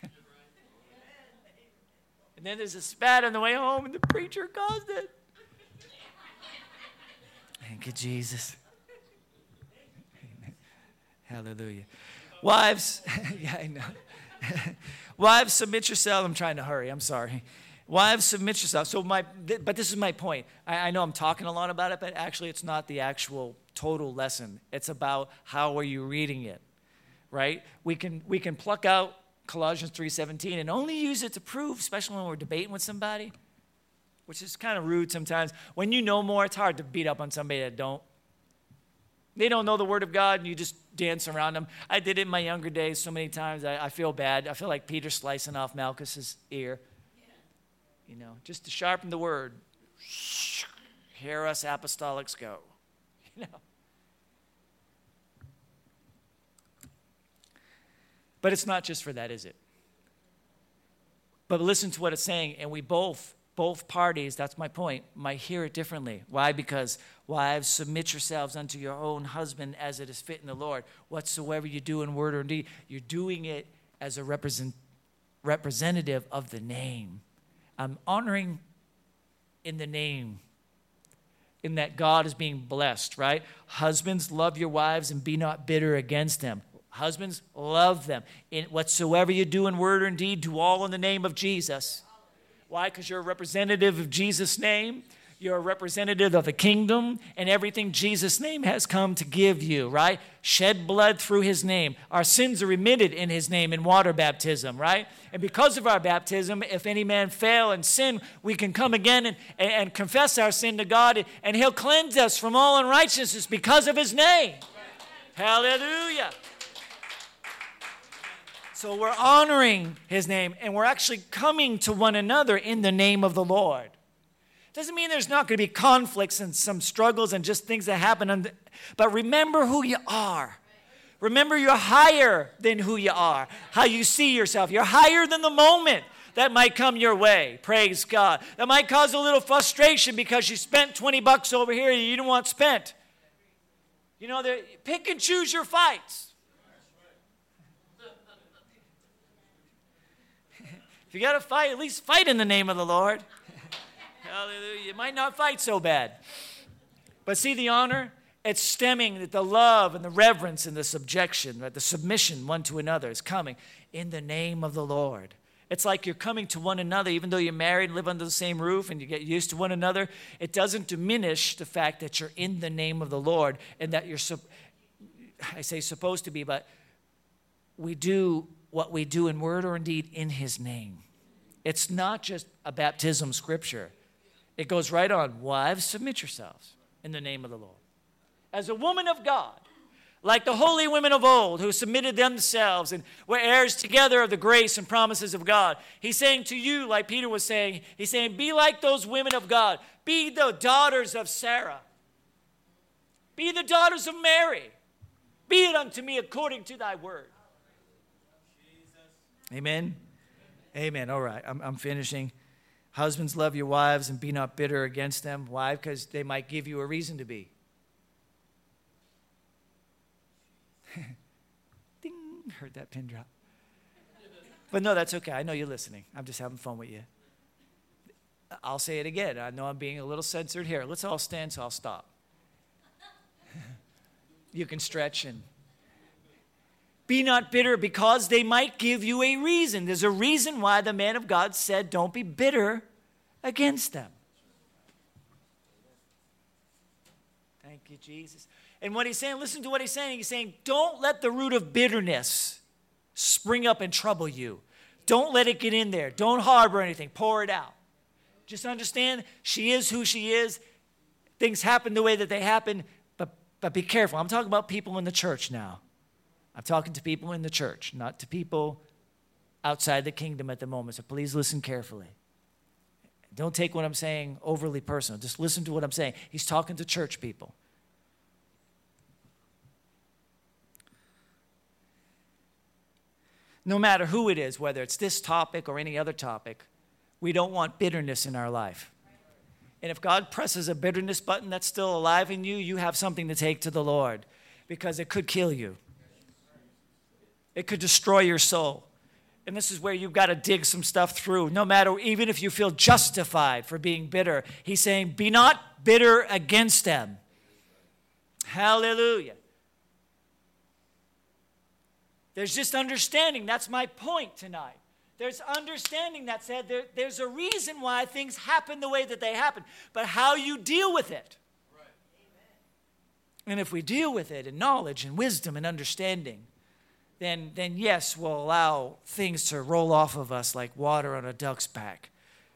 Speaker 2: And then there's a spat on the way home, and the preacher caused it. Thank you, Jesus. Amen. Hallelujah. Wives, yeah, I know. Wives, submit yourself. I'm trying to hurry. I'm sorry. Wives, submit yourself. So my, th- but this is my point. I, I know I'm talking a lot about it, but actually it's not the actual total lesson. It's about how are you reading it, right? We can we can pluck out Colossians three seventeen and only use it to prove, especially when we're debating with somebody, which is kind of rude sometimes. When you know more, it's hard to beat up on somebody that don't. They don't know the Word of God, and you just dance around them. I did it in my younger days so many times. I, I feel bad. I feel like Peter slicing off Malchus's ear. You know, just to sharpen the Word. Hear us apostolics go. You know. But it's not just for that, is it? But listen to what it's saying, and we both, both parties, that's my point, might hear it differently. Why? Because wives, submit yourselves unto your own husband as it is fit in the Lord. Whatsoever you do in word or in deed, you're doing it as a represent, representative of the name. I'm honoring in the name, in that God is being blessed, right? Husbands, love your wives and be not bitter against them. Husbands, love them. In whatsoever you do in word or in deed, do all in the name of Jesus. Why? Because you're a representative of Jesus' name. You're a representative of the kingdom and everything Jesus' name has come to give you, right? Shed blood through his name. Our sins are remitted in his name in water baptism, right? And because of our baptism, if any man fail and sin, we can come again and, and, and confess our sin to God, and he'll cleanse us from all unrighteousness because of his name. Hallelujah. So we're honoring his name, and we're actually coming to one another in the name of the Lord. Doesn't mean there's not going to be conflicts and some struggles and just things that happen. Under, but remember who you are. Remember you're higher than who you are. How you see yourself. You're higher than the moment. that might come your way. Praise God. That might cause a little frustration because you spent twenty bucks over here you didn't want spent. You know, pick and choose your fights. If you got to fight, at least fight in the name of the Lord. Hallelujah. You might not fight so bad. But see the honor? It's stemming that the love and the reverence and the subjection, right? The submission one to another is coming in the name of the Lord. It's like you're coming to one another, even though you're married and live under the same roof and you get used to one another. It doesn't diminish the fact that you're in the name of the Lord and that you're, I say supposed to be, but we do what we do in word or in deed in his name. It's not just a baptism scripture. It goes right on. Wives, submit yourselves in the name of the Lord. As a woman of God, like the holy women of old who submitted themselves and were heirs together of the grace and promises of God. He's saying to you, like Peter was saying, he's saying, be like those women of God. Be the daughters of Sarah. Be the daughters of Mary. Be it unto me according to thy word. Amen. Amen. All right, I'm, I'm finishing. Husbands, love your wives and be not bitter against them. Why? Because they might give you a reason to be. Ding, heard that pin drop. But no, that's okay. I know you're listening. I'm just having fun with you. I'll say it again. I know I'm being a little censored here. Let's all stand so I'll stop. You can stretch and be not bitter because they might give you a reason. There's a reason why the man of God said don't be bitter against them. Thank you, Jesus. And what he's saying, listen to what he's saying. He's saying, don't let the root of bitterness spring up and trouble you. Don't let it get in there. Don't harbor anything. Pour it out. Just understand, she is who she is. Things happen the way that they happen, but, but be careful. I'm talking about people in the church now. I'm talking to people in the church, not to people outside the kingdom at the moment. So please listen carefully. Don't take what I'm saying overly personal. Just listen to what I'm saying. He's talking to church people. No matter who it is, whether it's this topic or any other topic, we don't want bitterness in our life. And if God presses a bitterness button that's still alive in you, you have something to take to the Lord because it could kill you. It could destroy your soul. And this is where you've got to dig some stuff through. No matter, even if you feel justified for being bitter, he's saying, be not bitter against them. Hallelujah. There's just understanding. That's my point tonight. There's understanding that said there, there's a reason why things happen the way that they happen, but how you deal with it. Right. And if we deal with it in knowledge and wisdom and understanding, then, then yes, we'll allow things to roll off of us like water on a duck's back.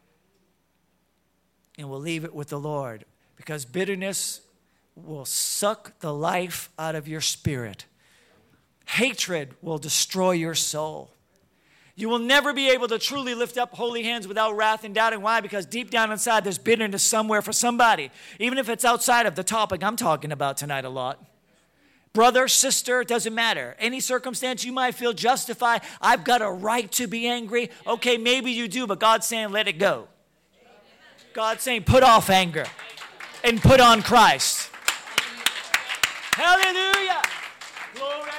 Speaker 2: And we'll leave it with the Lord because bitterness will suck the life out of your spirit. Hatred will destroy your soul. You will never be able to truly lift up holy hands without wrath and doubting. Why? Because deep down inside there's bitterness somewhere for somebody. Even if it's outside of the topic I'm talking about tonight a lot. Brother, sister, it doesn't matter. Any circumstance you might feel justified. I've got a right to be angry. Okay, maybe you do, but God's saying let it go. God's saying put off anger and put on Christ. Hallelujah. Glory.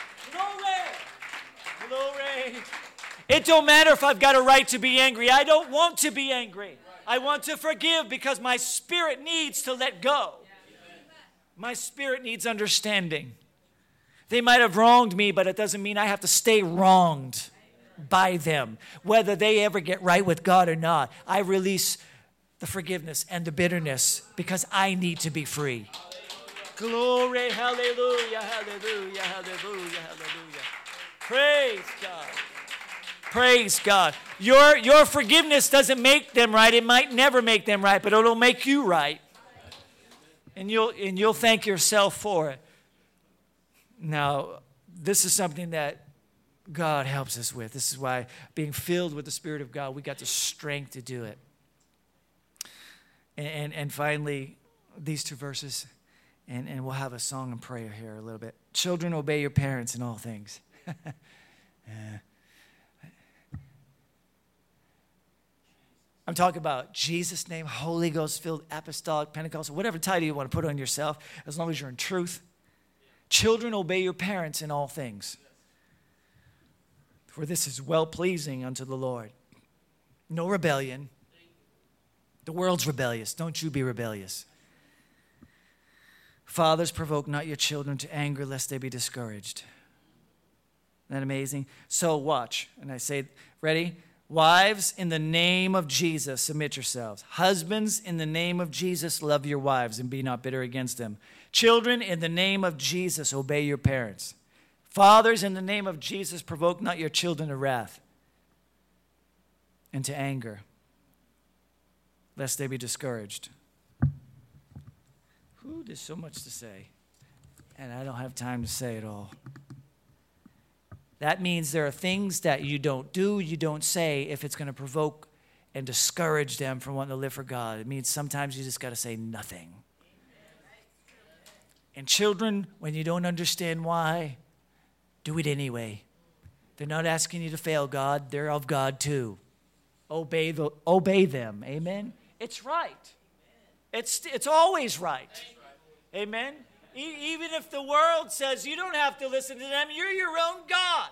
Speaker 2: Glory. It don't matter if I've got a right to be angry. I don't want to be angry. I want to forgive because my spirit needs to let go. My spirit needs understanding. They might have wronged me, but it doesn't mean I have to stay wronged by them. Whether they ever get right with God or not, I release the forgiveness and the bitterness because I need to be free. Glory, hallelujah, hallelujah, hallelujah, hallelujah. Praise God. Praise God. Your, your forgiveness doesn't make them right. It might never make them right, but it'll make you right. And you'll, and you'll thank yourself for it. Now, this is something that God helps us with. This is why being filled with the Spirit of God, we got the strength to do it. And, and, and finally, these two verses, and, and we'll have a song and prayer here a little bit. Children, obey your parents in all things. uh, I'm talking about Jesus' name, Holy Ghost filled, apostolic, Pentecostal, whatever title you want to put on yourself, as long as you're in truth. Children, obey your parents in all things, for this is well-pleasing unto the Lord. No rebellion. The world's rebellious. Don't you be rebellious. Fathers, provoke not your children to anger, lest they be discouraged. Isn't that amazing? So watch. And I say, ready? Wives, in the name of Jesus, submit yourselves. Husbands, in the name of Jesus, love your wives and be not bitter against them. Children, in the name of Jesus, obey your parents. Fathers, in the name of Jesus, provoke not your children to wrath and to anger, lest they be discouraged. Ooh, there's so much to say, and I don't have time to say it all. That means there are things that you don't do, you don't say, if it's going to provoke and discourage them from wanting to live for God. It means sometimes you just got to say nothing. And children, when you don't understand why, do it anyway. They're not asking you to fail God. They're of God too. Obey, the, obey them. Amen? It's right. It's, it's always right. Amen? E- even if the world says you don't have to listen to them, you're your own God.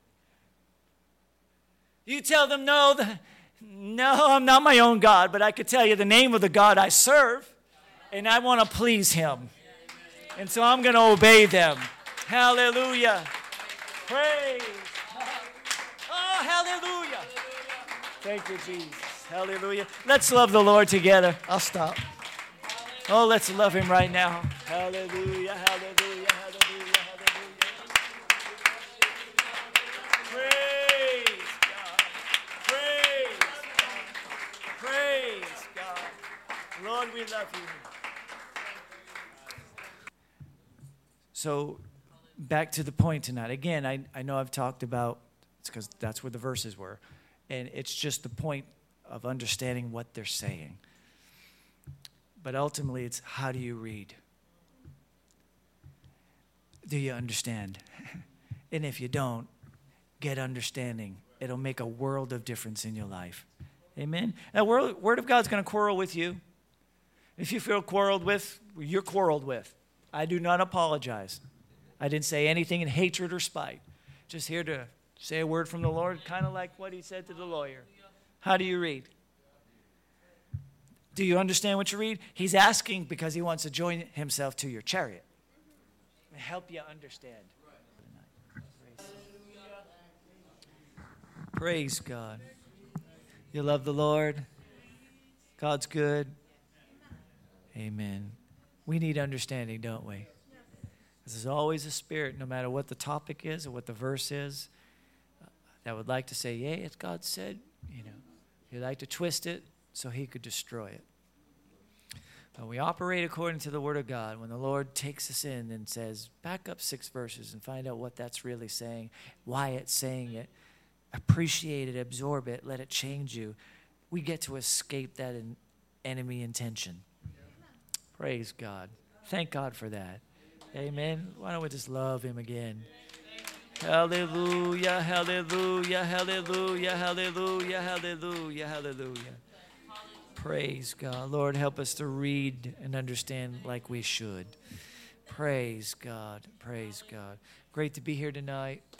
Speaker 2: You tell them, no, the, no, I'm not my own God, but I could tell you the name of the God I serve, and I want to please him. And so I'm going to obey them. Hallelujah. Praise. Oh, hallelujah. Thank you, Jesus. Hallelujah. Let's love the Lord together. I'll stop. Oh, let's love him right now. Hallelujah, hallelujah, hallelujah, hallelujah. Praise God. Praise God. Praise God. Lord, we love you. So, back to the point tonight. Again, I, I know I've talked about, it's because that's where the verses were. And it's just the point of understanding what they're saying. But ultimately, it's how do you read? Do you understand? And if you don't, get understanding. It'll make a world of difference in your life. Amen? That word, word of God's going to quarrel with you. If you feel quarreled with, you're quarreled with. I do not apologize. I didn't say anything in hatred or spite. Just here to say a word from the Lord, kind of like what he said to the lawyer. How do you read? Do you understand what you read? He's asking because he wants to join himself to your chariot and help you understand. Praise God. You love the Lord? God's good? Amen. We need understanding, don't we? There's always a spirit, no matter what the topic is or what the verse is, that would like to say, yeah, it's God said, you know. He'd like to twist it so he could destroy it. But we operate according to the Word of God. When the Lord takes us in and says, back up six verses and find out what that's really saying, why it's saying it, appreciate it, absorb it, let it change you, we get to escape that in enemy intention. Praise God. Thank God for that. Amen. Why don't we just love him again? Hallelujah, hallelujah, hallelujah, hallelujah, hallelujah, hallelujah. Praise God. Lord, help us to read and understand like we should. Praise God, praise God. Great to be here tonight.